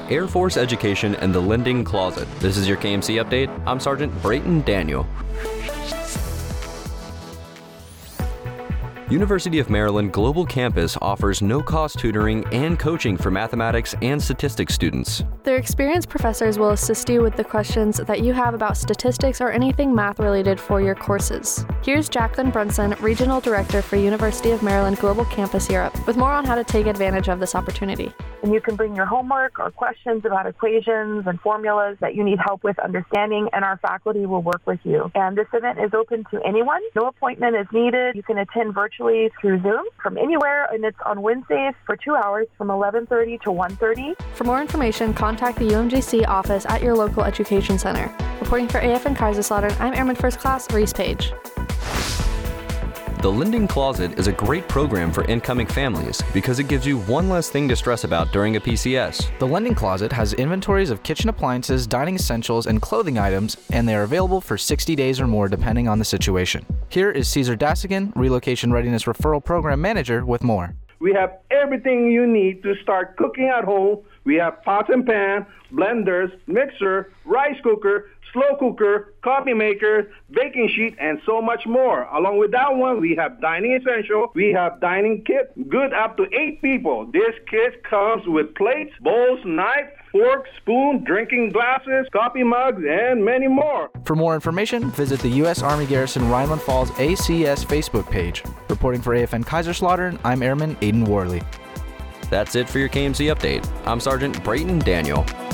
Air Force Education, and the Lending Closet. This is your KMC Update. I'm Sergeant Brayton Daniel. University of Maryland Global Campus offers no-cost tutoring and coaching for mathematics and statistics students. Their experienced professors will assist you with the questions that you have about statistics or anything math-related for your courses. Here's Jacqueline Brunson, Regional Director for University of Maryland Global Campus Europe, with more on how to take advantage of this opportunity. And you can bring your homework or questions about equations and formulas that you need help with understanding, and our faculty will work with you. And this event is open to anyone. No appointment is needed. You can attend virtually through Zoom from anywhere, and it's on Wednesdays for 2 hours from 11:30 to 1:30. For more information, contact the UMGC office at your local education center. Reporting for AFN Kaiserslautern, I'm Airman First Class Reese Page. The Lending Closet is a great program for incoming families because it gives you one less thing to stress about during a PCS. The Lending Closet has inventories of kitchen appliances, dining essentials, and clothing items, and they are available for 60 days or more depending on the situation. Here is Cesar Dasigan, Relocation Readiness Referral Program Manager, with more. We have everything you need to start cooking at home. We have pots and pans, blenders, mixer, rice cooker, slow cooker, coffee maker, baking sheet, and so much more. Along with that one, we have dining essential. We have dining kit, good up to 8 people. This kit comes with plates, bowls, knife, fork, spoon, drinking glasses, coffee mugs, and many more. For more information, visit the U.S. Army Garrison Rhineland Falls ACS Facebook page. Reporting for AFN Kaiserslautern, I'm Airman Aiden Worley. That's it for your KMC Update. I'm Sergeant Brayton Daniel.